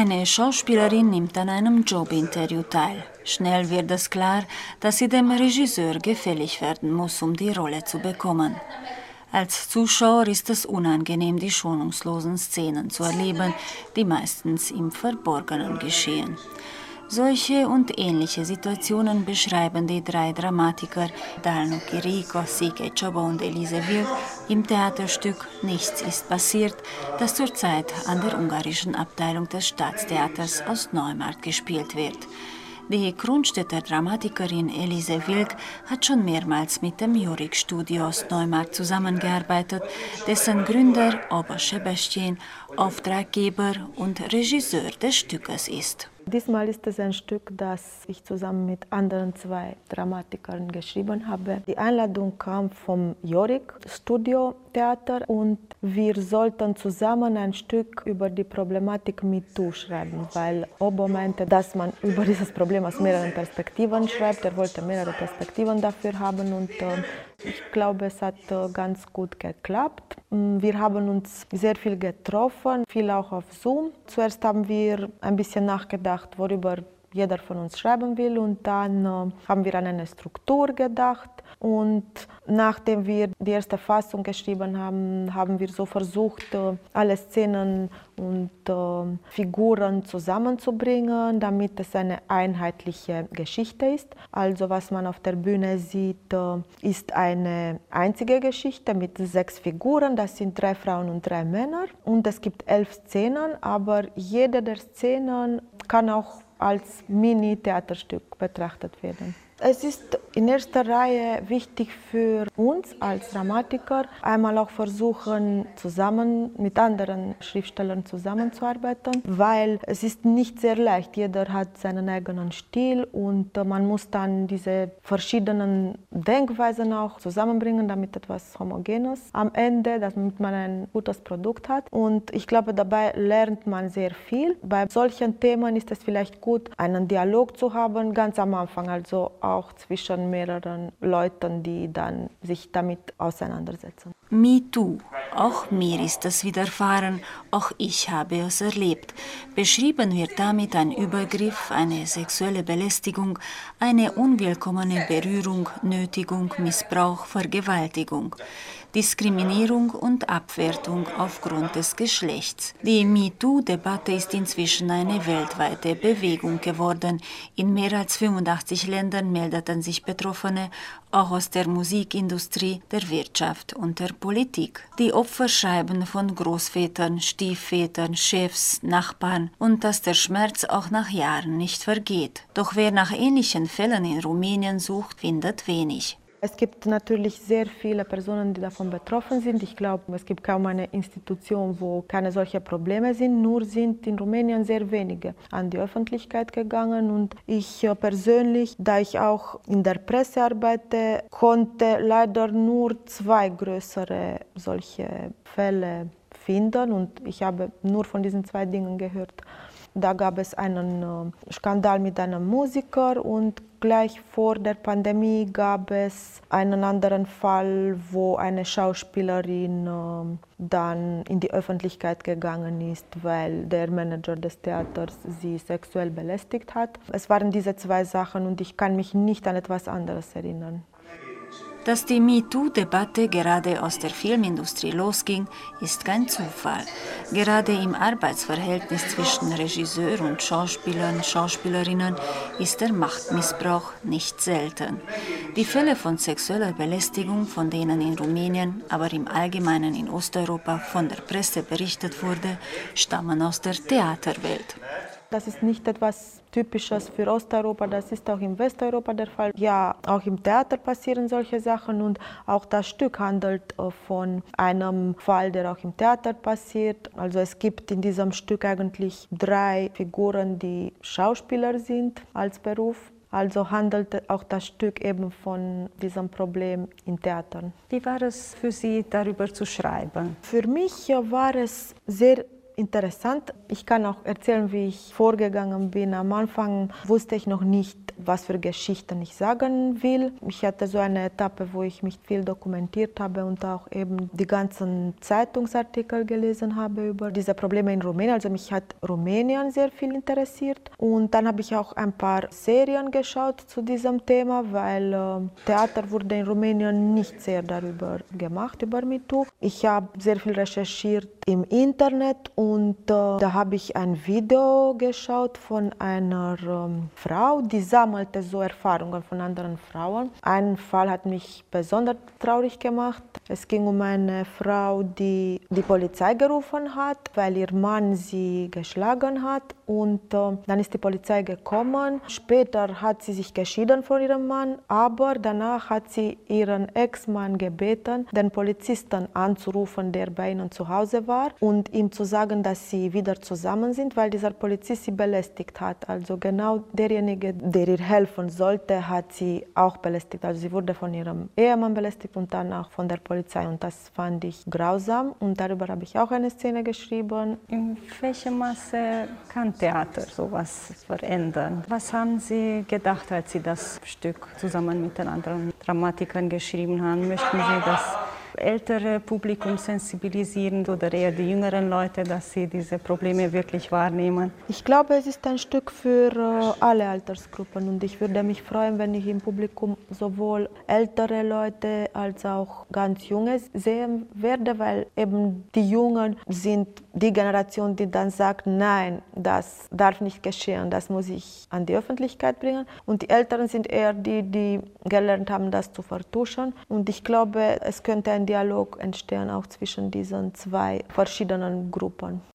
Eine Schauspielerin nimmt an einem Jobinterview teil. Schnell wird es klar, dass sie dem Regisseur gefällig werden muss, um die Rolle zu bekommen. Als Zuschauer ist es unangenehm, die schonungslosen Szenen zu erleben, die meistens im Verborgenen geschehen. Solche und ähnliche Situationen beschreiben die drei Dramatiker Dalno Chirico, Sike Ciobo und Elise Wilk im Theaterstück Nichts ist passiert, das zurzeit an der ungarischen Abteilung des Staatstheaters aus Neumarkt gespielt wird. Die Kronstädter Dramatikerin Elise Wilk hat schon mehrmals mit dem Jurik-Studio aus Neumarkt zusammengearbeitet, dessen Gründer Oba Sebestyén Auftraggeber und Regisseur des Stückes ist. Diesmal ist es ein Stück, das ich zusammen mit anderen zwei Dramatikern geschrieben habe. Die Einladung kam vom Jurik-Studio Theater und wir sollten zusammen ein Stück über die Problematik MeToo schreiben, weil Obo meinte, dass man über dieses Problem aus mehreren Perspektiven schreibt. Er wollte mehrere Perspektiven dafür haben und ich glaube, es hat ganz gut geklappt. Wir haben uns sehr viel getroffen, viel auch auf Zoom. Zuerst haben wir ein bisschen nachgedacht, worüber jeder von uns schreiben will, und dann haben wir an eine Struktur gedacht. Und nachdem wir die erste Fassung geschrieben haben, haben wir so versucht, alle Szenen und Figuren zusammenzubringen, damit es eine einheitliche Geschichte ist. Also was man auf der Bühne sieht, ist eine einzige Geschichte mit 6 Figuren. Das sind 3 Frauen und 3 Männer. Und es gibt 11 Szenen, aber jede der Szenen kann auch als Mini-Theaterstück betrachtet werden. Es ist in erster Reihe wichtig für uns als Dramatiker, einmal auch versuchen, zusammen mit anderen Schriftstellern zusammenzuarbeiten, weil es ist nicht sehr leicht. Jeder hat seinen eigenen Stil und man muss dann diese verschiedenen Denkweisen auch zusammenbringen, damit etwas Homogenes am Ende, damit man ein gutes Produkt hat. Und ich glaube, dabei lernt man sehr viel. Bei solchen Themen ist es vielleicht gut, einen Dialog zu haben, ganz am Anfang, also auch zwischen mehreren Leuten, die dann sich damit auseinandersetzen. MeToo. Auch mir ist es widerfahren, auch ich habe es erlebt. Beschrieben wird damit ein Übergriff, eine sexuelle Belästigung, eine unwillkommene Berührung, Nötigung, Missbrauch, Vergewaltigung. Diskriminierung und Abwertung aufgrund des Geschlechts. Die MeToo-Debatte ist inzwischen eine weltweite Bewegung geworden. In mehr als 85 Ländern meldeten sich Betroffene, auch aus der Musikindustrie, der Wirtschaft und der Politik. Die Opfer schreiben von Großvätern, Stiefvätern, Chefs, Nachbarn und dass der Schmerz auch nach Jahren nicht vergeht. Doch wer nach ähnlichen Fällen in Rumänien sucht, findet wenig. Es gibt natürlich sehr viele Personen, die davon betroffen sind. Ich glaube, es gibt kaum eine Institution, wo keine solche Probleme sind. Nur sind in Rumänien sehr wenige an die Öffentlichkeit gegangen. Und ich persönlich, da ich auch in der Presse arbeite, konnte leider nur 2 größere solche Fälle finden. Und ich habe nur von diesen 2 Dingen gehört. Da gab es einen Skandal mit einem Musiker und gleich vor der Pandemie gab es einen anderen Fall, wo eine Schauspielerin dann in die Öffentlichkeit gegangen ist, weil der Manager des Theaters sie sexuell belästigt hat. Es waren diese 2 Sachen und ich kann mich nicht an etwas anderes erinnern. Dass die MeToo-Debatte gerade aus der Filmindustrie losging, ist kein Zufall. Gerade im Arbeitsverhältnis zwischen Regisseur und Schauspielern, Schauspielerinnen ist der Machtmissbrauch nicht selten. Die Fälle von sexueller Belästigung, von denen in Rumänien, aber im Allgemeinen in Osteuropa von der Presse berichtet wurde, stammen aus der Theaterwelt. Das ist nicht etwas Typisches für Osteuropa, das ist auch in Westeuropa der Fall. Ja, auch im Theater passieren solche Sachen und auch das Stück handelt von einem Fall, der auch im Theater passiert. Also es gibt in diesem Stück eigentlich 3 Figuren, die Schauspieler sind als Beruf. Also handelt auch das Stück eben von diesem Problem in Theatern. Wie war es für Sie, darüber zu schreiben? Für mich war es sehr interessant. Ich kann auch erzählen, wie ich vorgegangen bin. Am Anfang wusste ich noch nicht, was für Geschichten ich sagen will. Ich hatte so eine Etappe, wo ich mich viel dokumentiert habe und auch eben die ganzen Zeitungsartikel gelesen habe über diese Probleme in Rumänien. Also mich hat Rumänien sehr viel interessiert. Und dann habe ich auch ein paar Serien geschaut zu diesem Thema, weil Theater wurde in Rumänien nicht sehr darüber gemacht, über MeToo. Ich habe sehr viel recherchiert im Internet und da habe ich ein Video geschaut von einer Frau, die sammelte so Erfahrungen von anderen Frauen. Ein Fall hat mich besonders traurig gemacht. Es ging um eine Frau, die die Polizei gerufen hat, weil ihr Mann sie geschlagen hat. Und dann ist die Polizei gekommen. Später hat sie sich geschieden von ihrem Mann, aber danach hat sie ihren Ex-Mann gebeten, den Polizisten anzurufen, der bei ihnen zu Hause war, und ihm zu sagen, dass sie wieder zusammen sind, weil dieser Polizist sie belästigt hat. Also genau derjenige, der ihr helfen sollte, hat sie auch belästigt. Also sie wurde von ihrem Ehemann belästigt und dann auch von der Polizei. Und das fand ich grausam und darüber habe ich auch eine Szene geschrieben. In welchem Maße kann Theater sowas verändern? Was haben Sie gedacht, als Sie das Stück zusammen mit den anderen Dramatikern geschrieben haben? Möchten Sie das ältere Publikum sensibilisieren oder eher die jüngeren Leute, dass sie diese Probleme wirklich wahrnehmen? Ich glaube, es ist ein Stück für alle Altersgruppen und ich würde mich freuen, wenn ich im Publikum sowohl ältere Leute als auch ganz junge sehen werde, weil eben die Jungen sind die Generation, die dann sagt, nein, das darf nicht geschehen, das muss ich an die Öffentlichkeit bringen. Und die Älteren sind eher die, die gelernt haben, das zu vertuschen. Und ich glaube, es könnte ein Dialog entstehen auch zwischen diesen zwei verschiedenen Gruppen.